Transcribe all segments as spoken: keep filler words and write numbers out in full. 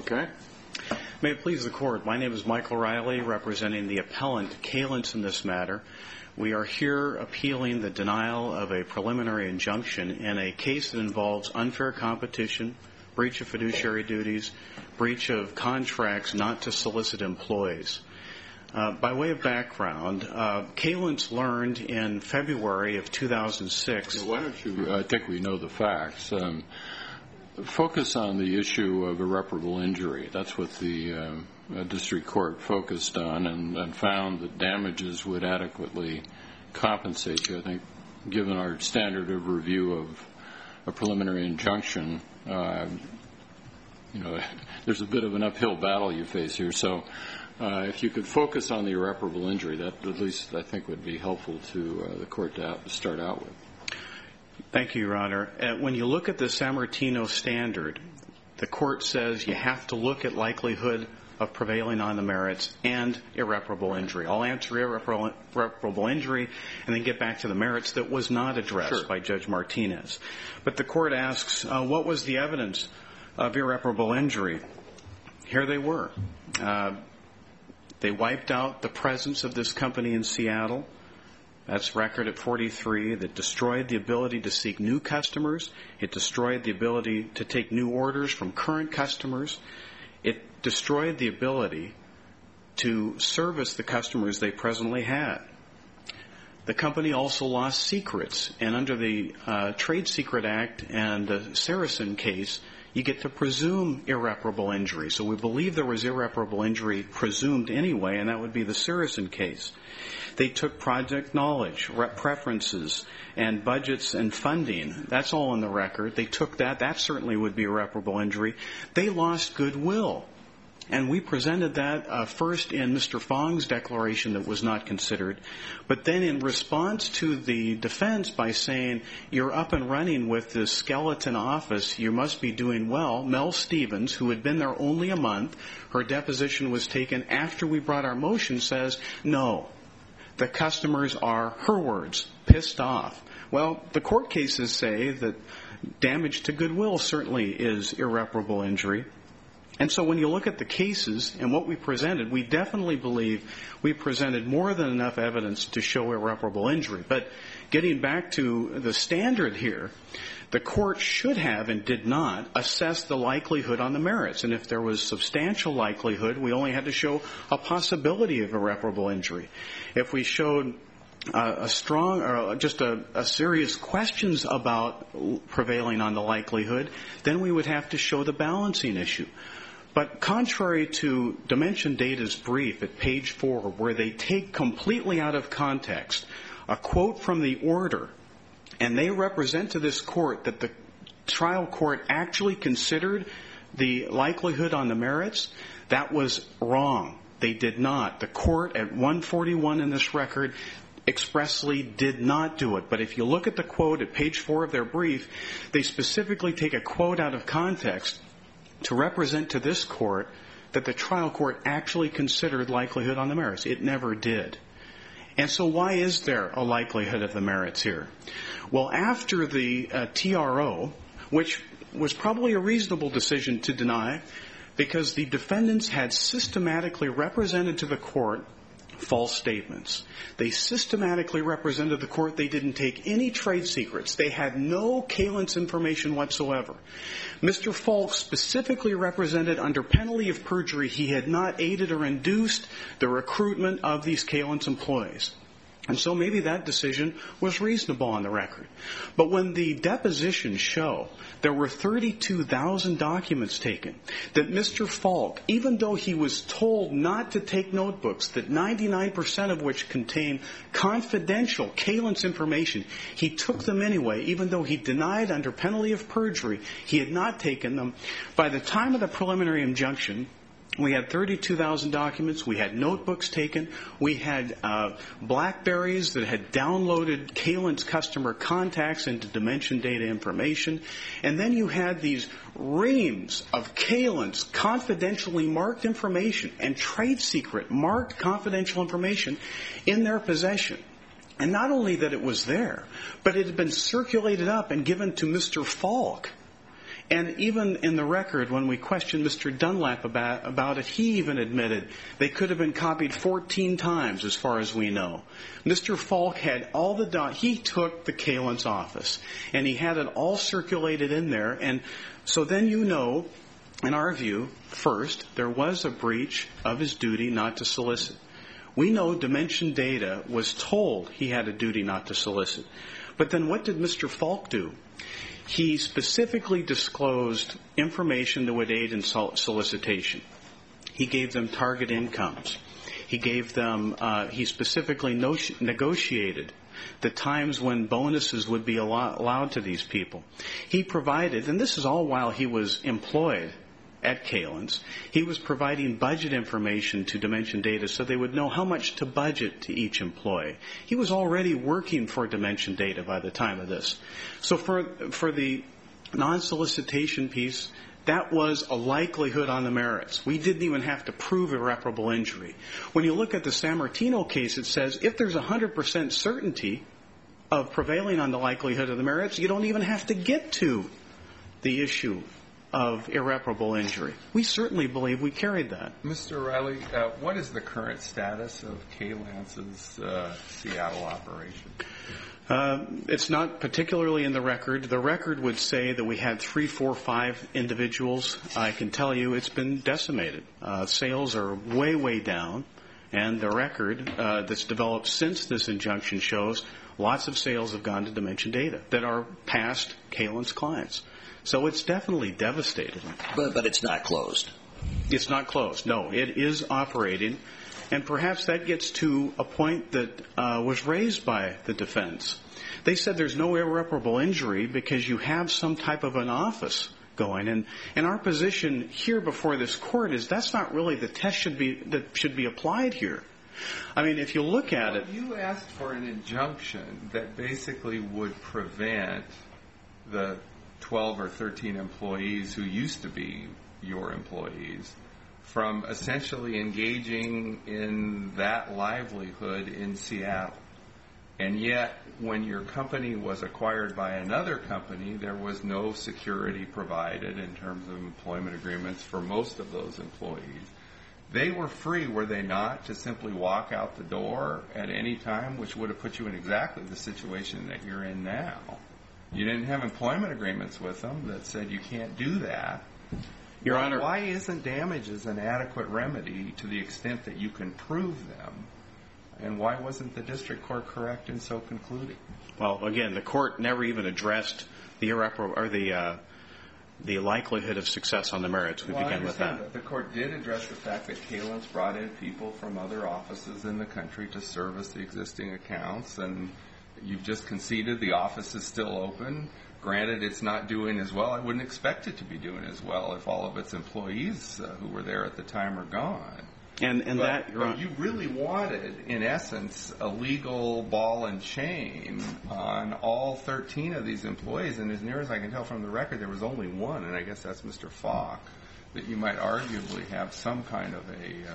Okay. May it please the Court, my name is Michael Riley, representing the appellant Kalence in this matter. We are here appealing the denial of a preliminary injunction in a case that involves unfair competition, breach of fiduciary duties, breach of contracts not to solicit employees. Uh, by way of background, uh, Kalence learned in February of two thousand six. Why don't you, I think we know the facts, um, focus on the issue of irreparable injury. That's what the uh, district court focused on and, and found that damages would adequately compensate you. I think given our standard of review of a preliminary injunction, uh, you know, there's a bit of an uphill battle you face here. So uh, if you could focus on the irreparable injury, that at least I think would be helpful to uh, the court to start out with. Thank you, Your Honor. Uh, when you look at the San Martino standard, the court says you have to look at likelihood of prevailing on the merits and irreparable injury. I'll answer irreparable, irreparable injury and then get back to the merits that was not addressed Sure. by Judge Martinez. But the court asks, uh, what was the evidence of irreparable injury? Here they were. Uh, they wiped out the presence of this company in Seattle. That's record at forty-three. That destroyed the ability to seek new customers. It destroyed the ability to take new orders from current customers. It destroyed the ability to service the customers they presently had. The company also lost secrets, and under the uh, Trade Secret Act and the Saracen case, you get to presume irreparable injury. So we believe there was irreparable injury presumed anyway, and that would be the Saracen case. They took project knowledge, rep preferences, and budgets and funding. That's all in the record. They took that. That certainly would be irreparable injury. They lost goodwill. And we presented that uh, first in Mister Fong's declaration that was not considered, but then in response to the defense by saying, you're up and running with this skeleton office, you must be doing well. Mel Stevens, who had been there only a month, her deposition was taken after we brought our motion, says, no, the customers are, her words, pissed off. Well, the court cases say that damage to goodwill certainly is irreparable injury. And so when you look at the cases and what we presented, we definitely believe we presented more than enough evidence to show irreparable injury. But getting back to the standard here, the court should have and did not assess the likelihood on the merits. And if there was substantial likelihood, we only had to show a possibility of irreparable injury. If we showed Uh, a strong or just a, a serious questions about prevailing on the likelihood, then we would have to show the balancing issue. But contrary to Dimension Data's brief at page four, where they take completely out of context a quote from the order, and they represent to this court that the trial court actually considered the likelihood on the merits, that was wrong. They did not. The court at one forty-one in this record expressly did not do it. But if you look at the quote at page four of their brief, they specifically take a quote out of context to represent to this court that the trial court actually considered likelihood on the merits. It never did. And so why is there a likelihood of the merits here? Well, after the uh, T R O, which was probably a reasonable decision to deny, because the defendants had systematically represented to the court false statements. They systematically represented the court. They didn't take any trade secrets. They had no Kalence information whatsoever. Mister Falk specifically represented under penalty of perjury he had not aided or induced the recruitment of these Kalence employees. And so maybe that decision was reasonable on the record. But when the depositions show there were thirty-two thousand documents taken, that Mister Falk, even though he was told not to take notebooks, that ninety-nine percent of which contain confidential Kalence information, he took them anyway, even though he denied under penalty of perjury he had not taken them. By the time of the preliminary injunction, we had thirty-two thousand documents. We had notebooks taken. We had uh, BlackBerries that had downloaded Kalence customer contacts into Dimension Data information. And then you had these reams of Kalence confidentially marked information and trade secret marked confidential information in their possession. And not only that it was there, but it had been circulated up and given to Mister Falk. And even in the record, when we questioned Mister Dunlap about, about it, he even admitted they could have been copied fourteen times, as far as we know. Mister Falk had all the do- he took the Kalin's office, and he had it all circulated in there. And so then you know, in our view, first, there was a breach of his duty not to solicit. We know Dimension Data was told he had a duty not to solicit. But then what did Mister Falk do? He specifically disclosed information that would aid in solicitation. He gave them target incomes. He gave them, uh, he specifically no- negotiated the times when bonuses would be allow- allowed to these people. He provided, and this is all while he was employed at Kalin's, he was providing budget information to Dimension Data so they would know how much to budget to each employee. He was already working for Dimension Data by the time of this. So for for the non-solicitation piece, that was a likelihood on the merits. We didn't even have to prove irreparable injury. When you look at the San Martino case, it says if there's one hundred percent certainty of prevailing on the likelihood of the merits, you don't even have to get to the issue of irreparable injury. We certainly believe we carried that. Mister Riley, uh, what is the current status of K-Lance's uh, Seattle operation? Uh, it's not particularly in the record. The record would say that we had three, four, five individuals. I can tell you it's been decimated. Uh, sales are way, way down, and the record uh, that's developed since this injunction shows lots of sales have gone to Dimension Data that are past Kalin's clients. So it's definitely devastated. But, but it's not closed. It's not closed. No, it is operating. And perhaps that gets to a point that uh, was raised by the defense. They said there's no irreparable injury because you have some type of an office going. And, and our position here before this court is that's not really the test should be, that should be applied here. I mean, if you look at well, it. You asked for an injunction that basically would prevent the twelve or thirteen employees who used to be your employees from essentially engaging in that livelihood in Seattle. And yet, when your company was acquired by another company, there was no security provided in terms of employment agreements for most of those employees. They were free, were they not, to simply walk out the door at any time, which would have put you in exactly the situation that you're in now. You didn't have employment agreements with them that said you can't do that. Your Honor, why isn't damages an adequate remedy to the extent that you can prove them? And why wasn't the district court correct in so concluding? Well, again, the court never even addressed the irreparable or the uh, the likelihood of success on the merits. We well, began with that. that. The court did address the fact that Kalin's brought in people from other offices in the country to service the existing accounts, and you've just conceded the office is still open. Granted, it's not doing as well. I wouldn't expect it to be doing as well if all of its employees uh, who were there at the time are gone. And, and but, that, Your but Honor, you really wanted, in essence, a legal ball and chain on all thirteen of these employees. And as near as I can tell from the record, there was only one, and I guess that's Mister Falk, that you might arguably have some kind of a uh,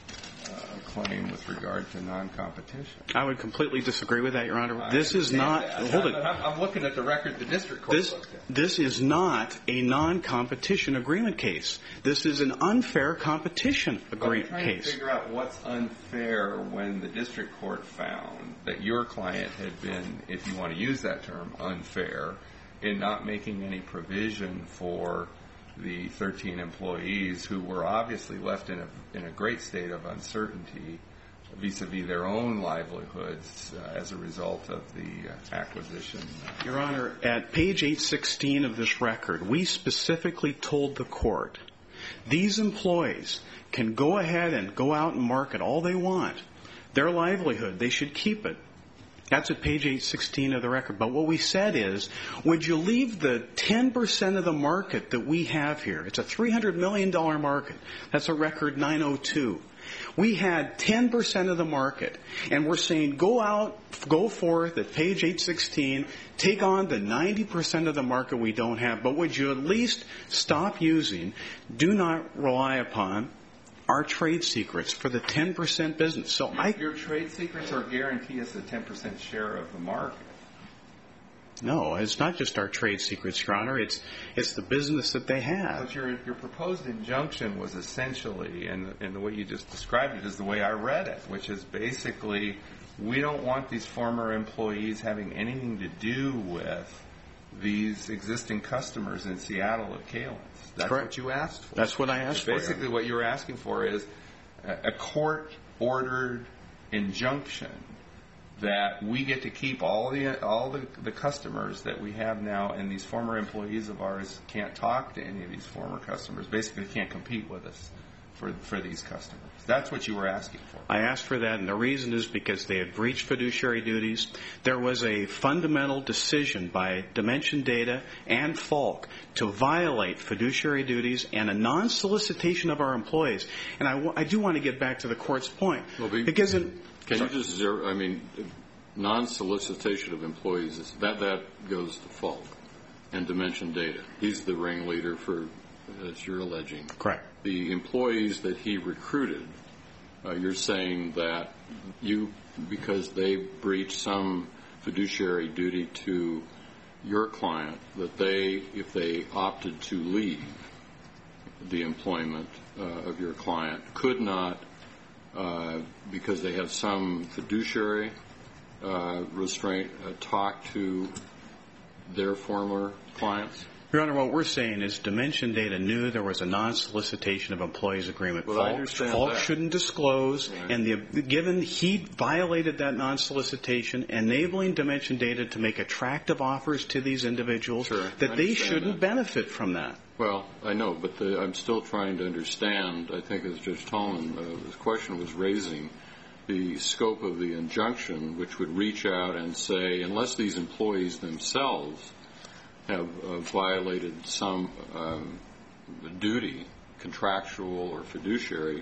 uh, claim with regard to non-competition. I would completely disagree with that, Your Honor. I this is not. That. Hold it. I'm, I'm looking at the record the district court This, looked at. this is not a non-competition agreement case. This is an unfair competition agreement I'm trying case. to figure out what's unfair when the district court found that your client had been, if you want to use that term, unfair in not making any provision for the thirteen employees who were obviously left in a in a great state of uncertainty vis-a-vis their own livelihoods uh, as a result of the uh, acquisition. Your Honor, at page eight sixteen of this record, we specifically told the court, these employees can go ahead and go out and market all they want. Their livelihood, they should keep it. That's at page eight sixteen of the record. But what we said is, would you leave the ten percent of the market that we have here? It's a three hundred million dollars market. That's a record nine oh two. We had ten percent of the market, and we're saying go out, go forth at page eight sixteen, take on the ninety percent of the market we don't have, but would you at least stop using, do not rely upon our trade secrets for the ten percent business. So I, your trade secrets or guarantee us a ten percent share of the market? No, it's not just our trade secrets, Your Honor. It's it's the business that they have. But your your proposed injunction was essentially, and and the way you just described it is the way I read it, which is basically we don't want these former employees having anything to do with these existing customers in Seattle at Kalen's. That's Correct. what you asked for. That's what I asked for. Basically, what you're asking for is a court-ordered injunction that we get to keep all the all the, the customers that we have now, and these former employees of ours can't talk to any of these former customers. Basically, can't compete with us for for these customers. That's what you were asking for. I asked for that, and the reason is because they had breached fiduciary duties. There was a fundamental decision by Dimension Data and Falk to violate fiduciary duties and a non-solicitation of our employees. And I, w- I do want to get back to the court's point. Well, be, because in, can sorry. you just zero, I mean, non-solicitation of employees, is, that, that goes to Falk and Dimension Data. He's the ringleader for, as you're alleging. Correct. The employees that he recruited, uh, you're saying that you, because they breached some fiduciary duty to your client, that they, if they opted to leave the employment uh, of your client, could not, uh, because they have some fiduciary uh, restraint, uh, talk to their former clients? Your Honor, what we're saying is Dimension Data knew there was a non-solicitation of employees agreement. Well, I Falk, understand Falk that. shouldn't disclose, Right. and the, given he violated that non-solicitation, enabling Dimension Data to make attractive offers to these individuals, Sure, that I they understand shouldn't that. benefit from that. Well, I know, but the, I'm still trying to understand, I think as Judge Tallman, uh, his question was raising, the scope of the injunction, which would reach out and say, unless these employees themselves have uh, violated some um, duty, contractual or fiduciary,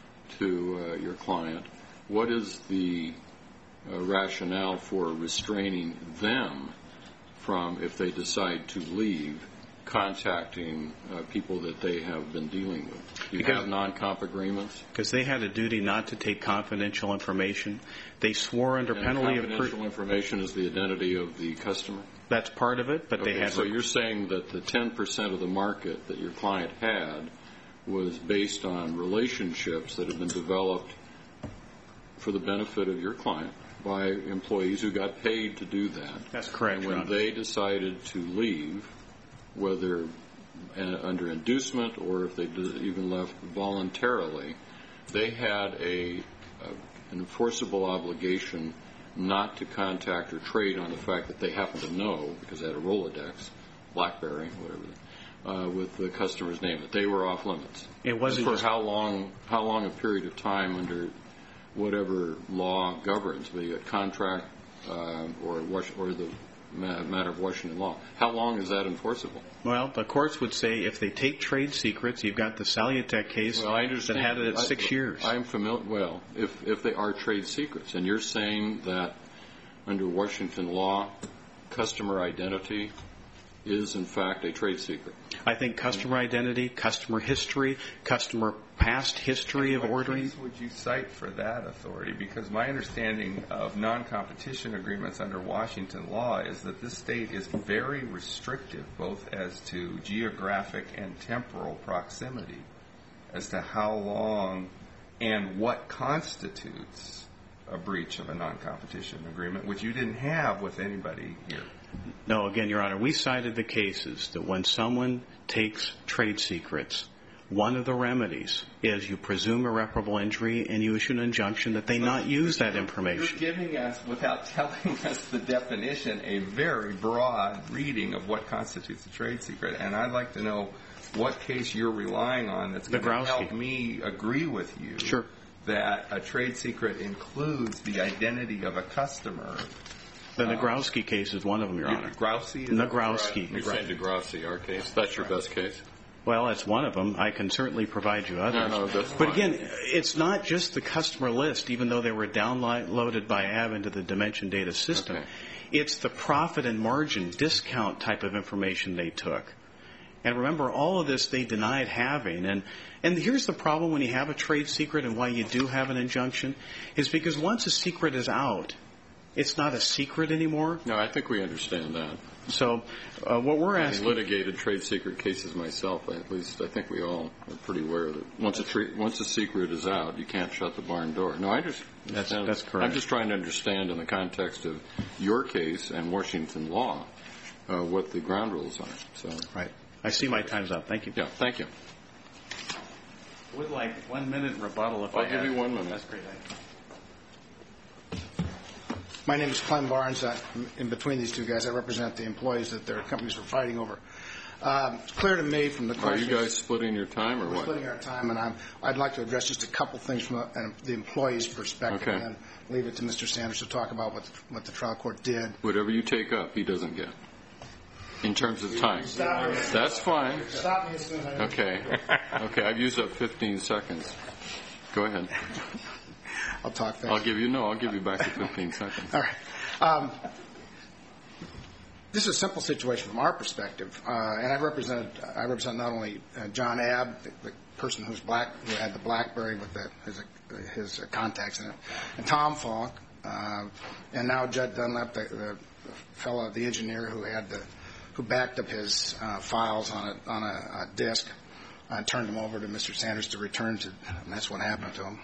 to uh, your client, what is the uh, rationale for restraining them from, if they decide to leave, contacting uh, people that they have been dealing with? Do you Because- have non-comp agreements? Because they had a duty not to take confidential information. They swore under And penalty of... confidential Per- information is the identity of the customer? that's part of it, but Okay, they had... so you're saying that the ten percent of the market that your client had was based on relationships that have been developed for the benefit of your client by employees who got paid to do that. That's correct, And Your when Honor. they decided to leave, whether uh, under inducement or if they did, even left voluntarily, they had a, a an enforceable obligation not to contact or trade on the fact that they happen to know, because they had a Rolodex, BlackBerry, whatever, uh, with the customer's name, that they were off limits. It wasn't for just- how long? How long a period of time under whatever law governs, be it contract uh, or or the matter of Washington law? How long is that enforceable? Well, the courts would say if they take trade secrets, you've got the Salutek case Well, I understand. that had it at I- six years. I'm familiar. Well, if if they are trade secrets, and you're saying that under Washington law, customer identity is in fact a trade secret. I think customer identity, customer history, customer past history of What ordering. case would you cite for that authority? Because my understanding of non-competition agreements under Washington law is that this state is very restrictive, both as to geographic and temporal proximity, as to how long and what constitutes a breach of a non-competition agreement, which you didn't have with anybody here. No, again, Your Honor, we cited the cases that when someone takes trade secrets, one of the remedies is you presume irreparable injury and you issue an injunction that they not use that information. You're giving us, without telling us the definition, a very broad reading of what constitutes a trade secret. And I'd like to know what case you're relying on that's going to Nagrowski. help me agree with you Sure. that a trade secret includes the identity of a customer. The Nagrowski case is one of them, Your Honor. Nagrowski? Nagrowski. You're saying Degrassi, our case. That's your best case. Well, that's one of them. I can certainly provide you others. No, no, that's but fine. again, it's not just the customer list, even though they were downloaded by A B into the Dimension Data system. Okay. It's the profit and margin discount type of information they took. And remember, all of this they denied having. And, and here's the problem when you have a trade secret and why you do have an injunction, is because once a secret is out, It's not a secret anymore. No, I think we understand that. So uh, what we're I asking... litigated trade secret cases myself. At least I think we all are pretty aware that once a, tre- once a secret is out, you can't shut the barn door. No, I just... That's, that's correct. I'm just trying to understand in the context of your case and Washington law uh, what the ground rules are. So Right. I see my time's up. Thank you. Yeah, thank you. I would like one minute rebuttal if I'll I give had. you one minute. That's great. My name is Clem Barnes. I, in between these two guys, I represent the employees that their companies were fighting over. Um, it's clear to me from the Are questions... you guys splitting your time or We're what? splitting our time, and I'm, I'd like to address just a couple things from the, uh, the employee's perspective, Okay. and then leave it to Mister Sanders to talk about what the, what the trial court did. Whatever you take up, he doesn't get. In terms of time. Stop me. That's fine. Stop me as soon as I... Okay. Okay, I've used up fifteen seconds. Go ahead. I'll talk fast. I'll give you, no, I'll give you back the fifteen seconds. All right. Um, this is a simple situation from our perspective, uh, and I represent I represent not only uh, John Abb, the, the person who's black, who had the BlackBerry with the, his uh, his uh, contacts in it, and Tom Falk, uh, and now Judd Dunlap, the, the fellow, the engineer who had the who backed up his uh, files on a on a, a disk and turned them over to Mister Sanders to return to, and that's what happened to him.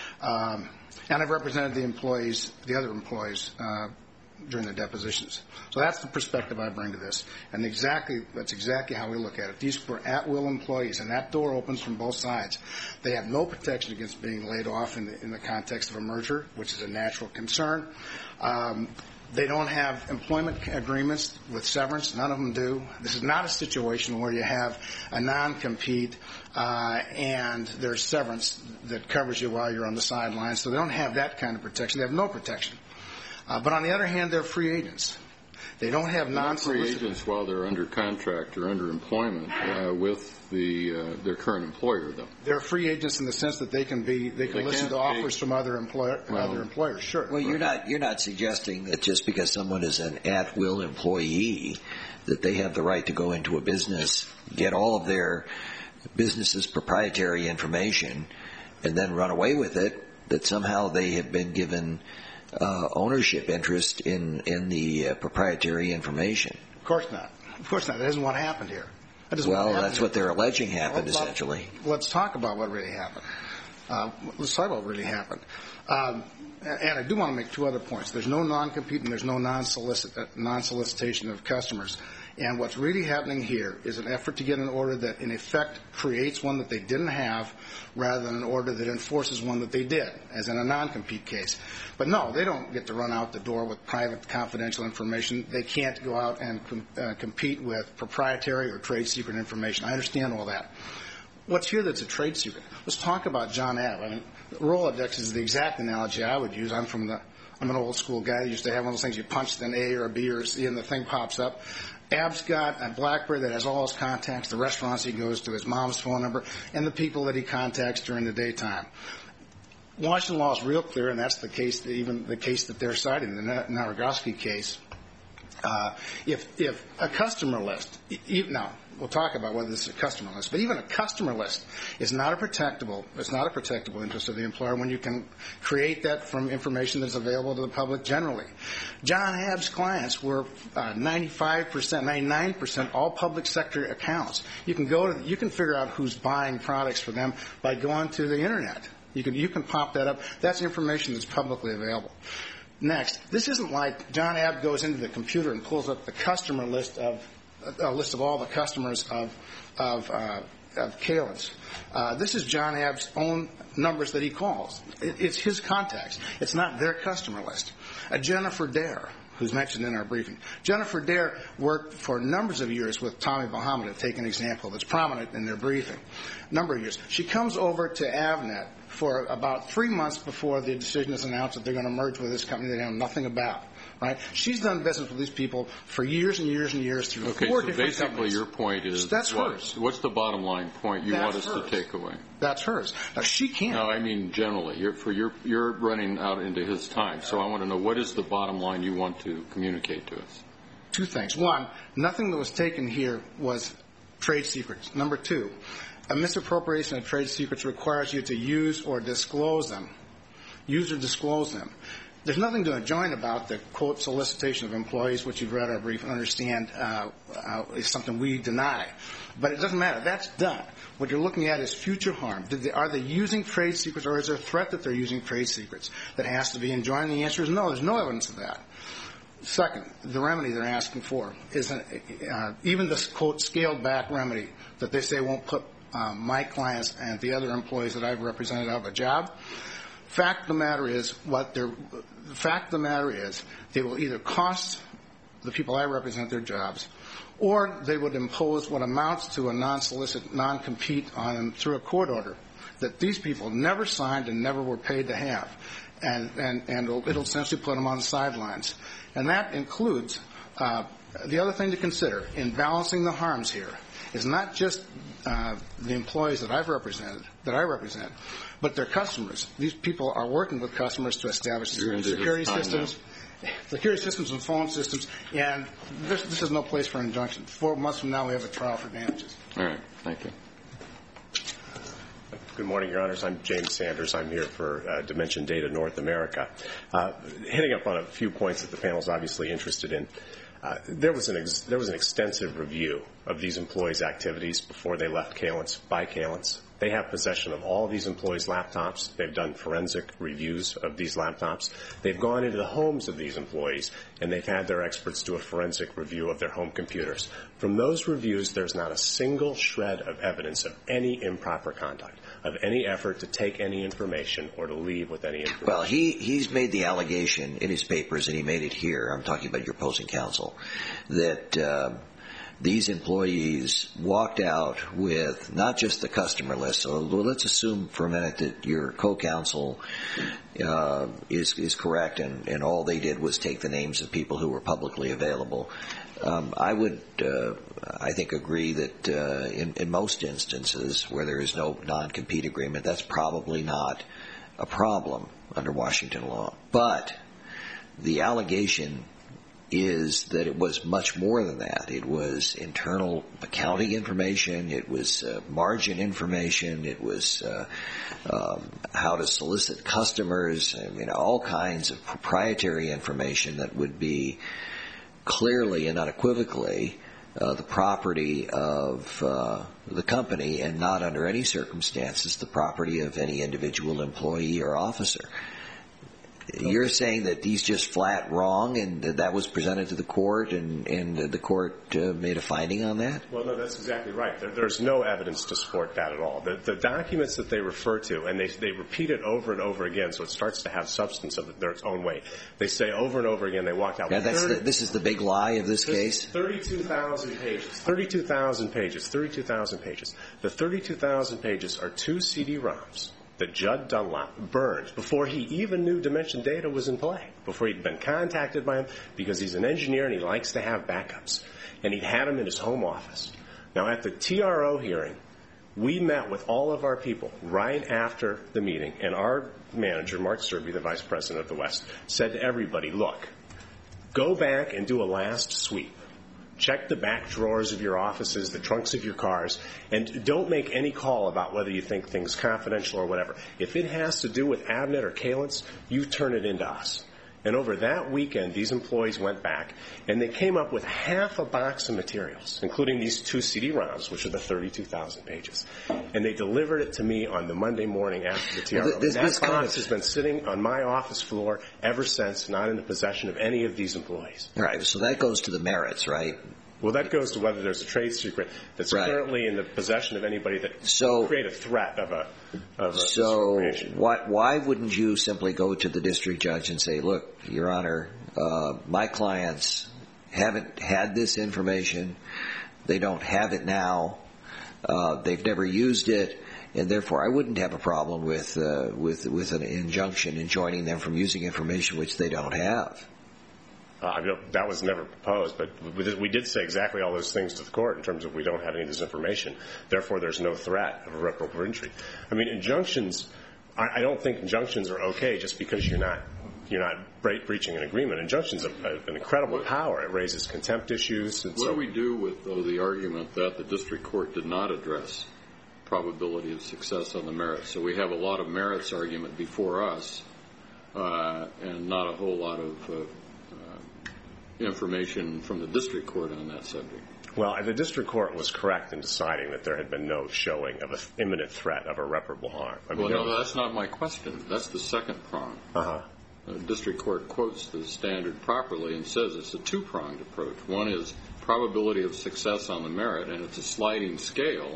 Um, and I've represented the employees, the other employees, uh, during the depositions. So that's the perspective I bring to this. And exactly, that's exactly how we look at it. These were at-will employees, and that door opens from both sides. They have no protection against being laid off in the, in the context of a merger, which is a natural concern. Um, They don't have employment agreements with severance. None of them do. This is not a situation where you have a non-compete uh, and there's severance that covers you while you're on the sidelines. So they don't have that kind of protection. They have no protection. Uh, but on the other hand, they're free agents. They don't have non-solicited... Free agents while they're under contract or under employment uh, with the uh, their current employer, though. They're free agents in the sense that they can be they can They listen to can't offers take- from other employer Well- other employers. Sure. Well, you're not you're not suggesting that just because someone is an at-will employee that they have the right to go into a business, get all of their business's proprietary information, and then run away with it, that somehow they have been given uh, ownership interest in, in the uh, proprietary information. Of course not. Of course not. That isn't what happened here. That isn't Well, what happened that's here. what they're alleging happened, Well, essentially. Let's talk about what really happened. Uh, let's talk about what really happened. Um, and I do want to make two other points. There's no non-compete and there's no non-solicit, uh, non-solicitation of customers. And what's really happening here is an effort to get an order that, in effect, creates one that they didn't have rather than an order that enforces one that they did, as in a non-compete case. But no, they don't get to run out the door with private, confidential information. They can't go out and com- uh, compete with proprietary or trade secret information. I understand all that. What's here that's a trade secret? Let's talk about John Abb. I mean, Rolodex is the exact analogy I would use. I'm from the, I'm an old school guy. I used to have one of those things you punch an A or a B or a C and the thing pops up. Abb's got a BlackBerry that has all his contacts, the restaurants he goes to, his mom's phone number, and the people that he contacts during the daytime. Washington law is real clear, and that's the case, even the case that they're citing, the Naragoski case. Uh, if if a customer list, e- now we'll talk about whether this is a customer list, but even a customer list is not a protectable, it's not a protectable interest of the employer when you can create that from information that's available to the public generally. John Abb's clients were uh, ninety-five percent, ninety-nine percent all public sector accounts. You can go to, you can figure out who's buying products for them by going to the internet. You can you can pop that up. That's information that's publicly available. Next, this isn't like John Abb goes into the computer and pulls up the customer list of a list of all the customers of of, uh, of Kalen's. Uh, this is John Abb's own numbers that he calls. It, it's his contacts. It's not their customer list. Uh, Jennifer Dare, who's mentioned in our briefing. Jennifer Dare worked for numbers of years with Tommy Muhammad, to take an example that's prominent in their briefing. Number of years. She comes over to Avnet for about three months before the decision is announced that they're going to merge with this company they know nothing about. Right? She's done business with these people for years and years and years through okay, four so different basically companies. your point is That's what? hers. What's the bottom line point you That's want us hers. to take away? That's hers. Now, she can't. No, I mean generally. You're, for your, you're running out into his time, so I want to know what is the bottom line you want to communicate to us. Two things. One, nothing that was taken here was trade secrets. Number two, a misappropriation of trade secrets requires you to use or disclose them. Use or disclose them. there's nothing to enjoin about the, quote, solicitation of employees, which you've read our brief and understand uh, uh, is something we deny. But it doesn't matter. That's done. What you're looking at is future harm. Did they, are they using trade secrets, or is there a threat that they're using trade secrets that has to be enjoined? The answer is no. There's no evidence of that. Second, the remedy they're asking for is an, uh, even this, quote, scaled-back remedy that they say won't put uh, my clients and the other employees that I've represented out of a job. Fact of the matter is, what they're, the fact of the matter is, they will either cost the people I represent their jobs, or they would impose what amounts to a non-solicit, non-compete on them through a court order that these people never signed and never were paid to have. And, and, and it'll, it'll essentially put them on the sidelines. And that includes uh, the other thing to consider in balancing the harms here is not just uh, the employees that I've represented, that I represent, but their customers. These people are working with customers to establish security systems, security systems and phone systems, and this, this is no place for an injunction. Four months from now, we have a trial for damages. All right. Thank you. Good morning, Your Honors. I'm James Sanders. I'm here for uh, Dimension Data North America. Uh, hitting up on a few points that the panel is obviously interested in. Uh, there was an ex- there was an extensive review of these employees' activities before they left Calence by Calence. They have possession of all of these employees' laptops. They've done forensic reviews of these laptops. They've gone into the homes of these employees, and they've had their experts do a forensic review of their home computers. From those reviews, there's not a single shred of evidence of any improper conduct, of any effort to take any information or to leave with any information. Well, he, he's made the allegation in his papers, and he made it here, I'm talking about your opposing counsel, that uh, these employees walked out with not just the customer list. So let's assume for a minute that your co-counsel uh, is, is correct, and, and all they did was take the names of people who were publicly available. Um, I would, uh, I think, agree that uh, in, in most instances where there is no non-compete agreement, that's probably not a problem under Washington law. But the allegation is that it was much more than that. It was internal accounting information. It was uh, margin information. It was uh, um, how to solicit customers. I mean, all kinds of proprietary information that would be clearly and unequivocally uh, the property of uh, the company, and not under any circumstances the property of any individual employee or officer. You're saying that he's just flat wrong, and that was presented to the court, and, and the court uh, made a finding on that? Well, no, that's exactly right. There, there's no evidence to support that at all. The, the documents that they refer to, and they, they repeat it over and over again, so it starts to have substance of their own weight. They say over and over again they walked out. Now, that's thirty, the, this is the big lie of this, this case? thirty-two thousand pages. thirty-two thousand pages. thirty-two thousand pages. The thirty-two thousand pages are two C D ROMs that Judd Dunlap burned before he even knew Dimension Data was in play, before he'd been contacted by him, because he's an engineer and he likes to have backups. And he'd had them in his home office. Now, at the T R O hearing, we met with all of our people right after the meeting, and our manager, Mark Serby, the vice president of the West, said to everybody, look, go back and do a last sweep. Check the back drawers of your offices, the trunks of your cars, and don't make any call about whether you think things confidential or whatever. If it has to do with Avnet or Calence, you turn it into us. And over that weekend, these employees went back, and they came up with half a box of materials, including these two C D ROMs, which are the thirty-two thousand pages. And they delivered it to me on the Monday morning after the T R O. Well, this, and that this box kind of, has been sitting on my office floor ever since, not in the possession of any of these employees. All right, so that goes to the merits, right? Well, that goes to whether there's a trade secret that's right. currently in the possession of anybody that so, create a threat of a of a So why, why wouldn't you simply go to the district judge and say, look, Your Honor, uh, my clients haven't had this information. They don't have it now. Uh, they've never used it. And therefore, I wouldn't have a problem with uh, with with an injunction enjoining them from using information which they don't have. Uh, I mean, that was never proposed, but we did, we did say exactly all those things to the court in terms of we don't have any of this information. Therefore, there's no threat of irreparable injury. I mean, injunctions, I, I don't think injunctions are okay just because you're not you're not bre- breaching an agreement. Injunctions are a, an incredible power. It raises contempt issues. And what so, do we do with, though, the argument that the district court did not address probability of success on the merits? So we have a lot of merits argument before us. uh, and not a whole lot of uh, uh, information from the district court on that subject. Well, the district court was correct in deciding that there had been no showing of an imminent threat of irreparable harm. I mean, well, no, that's not my question. That's the second prong. Uh-huh. The district court quotes the standard properly and says it's a two-pronged approach. One is probability of success on the merit, and it's a sliding scale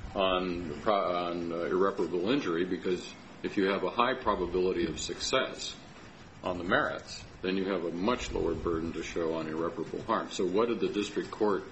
on, on uh, irreparable injury, because if you have a high probability of success on the merits, then you have a much lower burden to show on irreparable harm. So what did the district court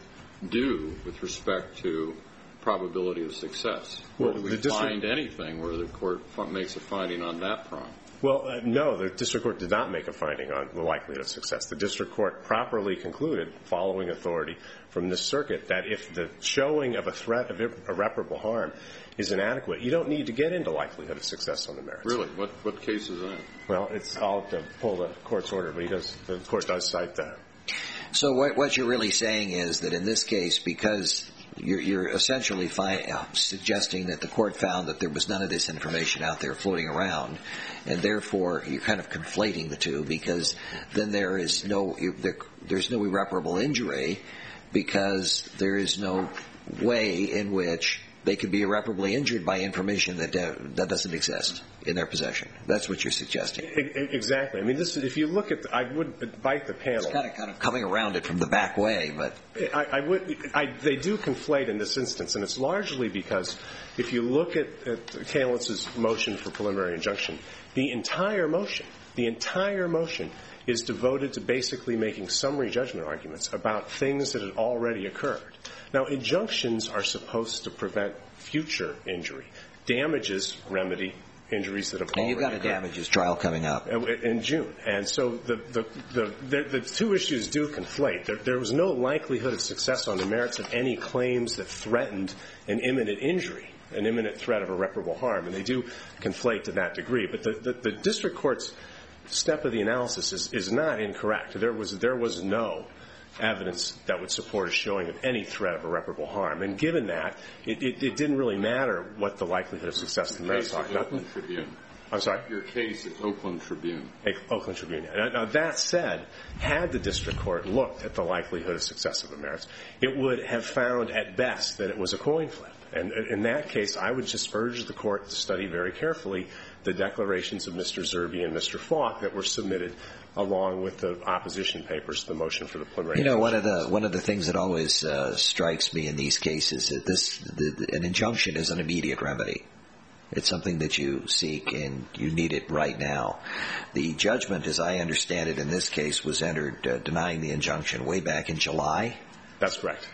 do with respect to probability of success? Well, do we find anything where the court makes a finding on that prong? Well, uh, no, the district court did not make a finding on the likelihood of success. The district court properly concluded, following authority from this circuit, that if the showing of a threat of irreparable harm is inadequate, you don't need to get into likelihood of success on the merits. Really? What what case is that? Well, it's I'll have to pull the court's order, but he does, the court does cite that. So what, what you're really saying is that in this case, because you're, you're essentially fi- uh, suggesting that the court found that there was none of this information out there floating around, and therefore you're kind of conflating the two, because then there is no there, there's no irreparable injury, because there is no way in which they could be irreparably injured by information that uh, that doesn't exist in their possession. That's what you're suggesting. Exactly. I mean, this, if you look at, the, I would invite the panel. It's kind of kind of coming around it from the back way, but I, I would. I, they do conflate in this instance, and it's largely because if you look at, at Kalentz's motion for preliminary injunction, the entire motion, the entire motion is devoted to basically making summary judgment arguments about things that had already occurred. Now, injunctions are supposed to prevent future injury. Damages remedy injuries that have already occurred. And you've got a damages trial coming up in June. And so the the, the, the, the two issues do conflate. There, there was no likelihood of success on the merits of any claims that threatened an imminent injury, an imminent threat of irreparable harm. And they do conflate to that degree. But the, the, the district court's step of the analysis is, is not incorrect. There was there was no evidence that would support a showing of any threat of irreparable harm. And given that, it, it, it didn't really matter what the likelihood of success in the merits are. Oakland Tribune. I'm sorry? Your case is Oakland Tribune. Oakland Tribune. Now, now, that said, had the district court looked at the likelihood of success of the merits, it would have found at best that it was a coin flip. And in that case, I would just urge the court to study very carefully the declarations of Mister Zerbe and Mister Falk that were submitted along with the opposition papers to the motion for the preliminary. You know, one of the one of the things that always uh, strikes me in these cases is this: the, the, an injunction is an immediate remedy. It's something that you seek and you need it right now. The judgment, as I understand it, in this case, was entered uh, denying the injunction way back in July. That's correct.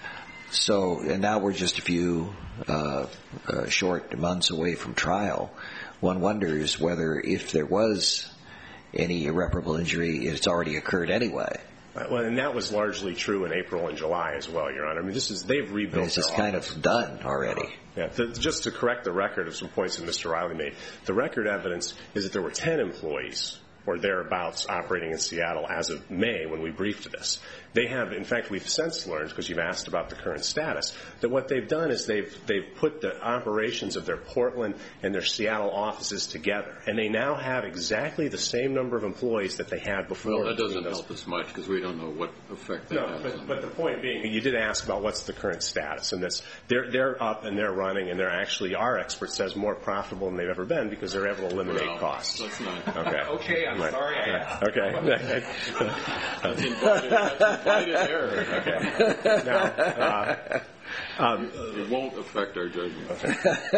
So, and now we're just a few uh, uh, short months away from trial. One wonders whether, if there was any irreparable injury, it's already occurred anyway. Well, and that was largely true in April and July as well, Your Honor. I mean, this is they've rebuilt. This is kind of done already. Yeah. The, just to correct the record of some points that Mister Riley made, the record evidence is that there were ten employees or thereabouts operating in Seattle as of May when we briefed this. They have, in fact, we've since learned, because you've asked about the current status, that what they've done is they've they've put the operations of their Portland and their Seattle offices together, and they now have exactly the same number of employees that they had before. Well, that doesn't help us much because we don't know what effect that no, has. But, but the point being, you did ask about what's the current status, and this they're they're up and they're running, and they're actually, our expert says, more profitable than they've ever been because they're able to eliminate well, costs. Let's not. Okay. Okay, I'm right. sorry I asked. Okay. That's invited, that's invited error. Okay. Now, uh, um, it won't affect our judgment. Okay.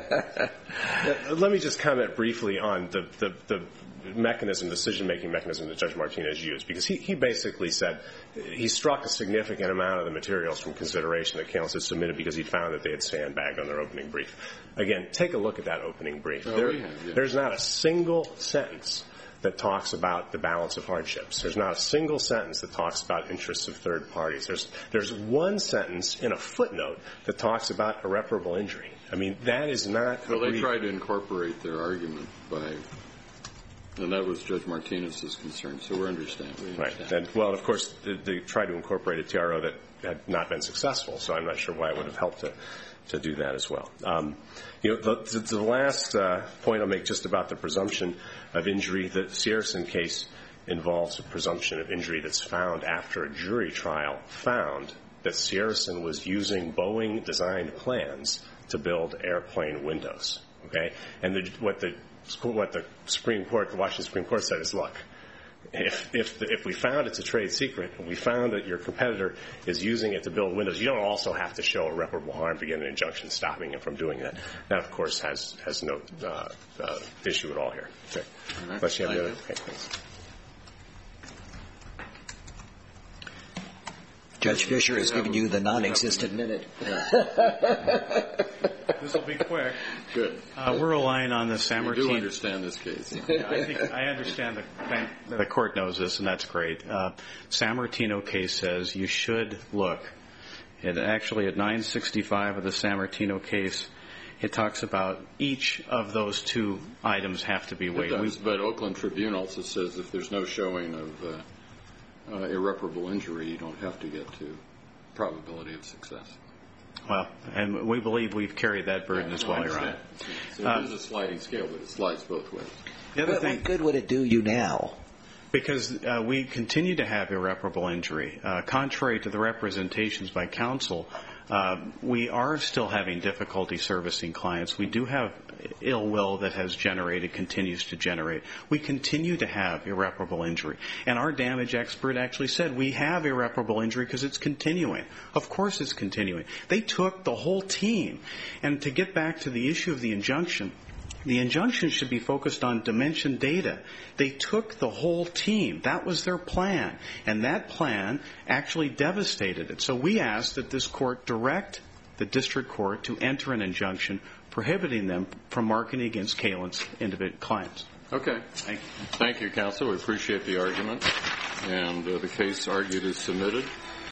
Um, let me just comment briefly on the, the, the mechanism, decision-making mechanism that Judge Martinez used, because he, he basically said he struck a significant amount of the materials from consideration that counsel had submitted because he found that they had sandbagged on their opening brief. Again, take a look at that opening brief. Oh, there, we have, yeah. There's not a single sentence that talks about the balance of hardships. There's not a single sentence that talks about interests of third parties. There's there's one sentence in a footnote that talks about irreparable injury. I mean, that is not... Well, they tried to incorporate their argument by... And that was Judge Martinez's concern, so we understand. We understand. Right. And, well, of course, they, they tried to incorporate a T R O that had not been successful, so I'm not sure why it would have helped to to do that as well. Um, you know, the, the last uh, point I'll make just about the presumption of injury, the Sierrison case involves a presumption of injury that's found after a jury trial found that Sierrison was using Boeing-designed plans to build airplane windows. Okay, and the, what the what the Supreme Court, the Washington Supreme Court said is, look, if if the, if we found it's a trade secret and we found that your competitor is using it to build windows, you don't also have to show irreparable harm to get an injunction stopping him from doing that. That, of course, has has no uh, uh, issue at all here. Okay. All right. Unless you have Thank the other. you. Okay, thanks. Judge Fisher has given you the non-existent minute. This will be quick. Good. Uh, we're relying on the I San do Martin. understand this case. Yeah, I think I understand the, the court knows this, and that's great. Uh, San Martino case says you should look. It actually at nine sixty-five of the San Martino case, it talks about each of those two items have to be It weighed. does, but Oakland Tribune also says if there's no showing of uh, uh, irreparable injury, you don't have to get to probability of success. Well, and we believe we've carried that burden Yeah, as no, well, I Your Honor. understand. So it is a sliding scale, but it slides both ways. The other What, thing, what good would it do you now? because uh, we continue to have irreparable injury. Uh, contrary to the representations by counsel, uh, we are still having difficulty servicing clients. We do have ill will that has generated, continues to generate. We continue to have irreparable injury. And our damage expert actually said we have irreparable injury because it's continuing. Of course it's continuing. They took the whole team. And to get back to the issue of the injunction, the injunction should be focused on dimension data. They took the whole team. That was their plan. And that plan actually devastated it. So we asked that this court direct the district court to enter an injunction prohibiting them from marketing against Kalin's individual clients. Okay. Thank you. Thank you, counsel. We appreciate the argument. And uh, the case argued is submitted.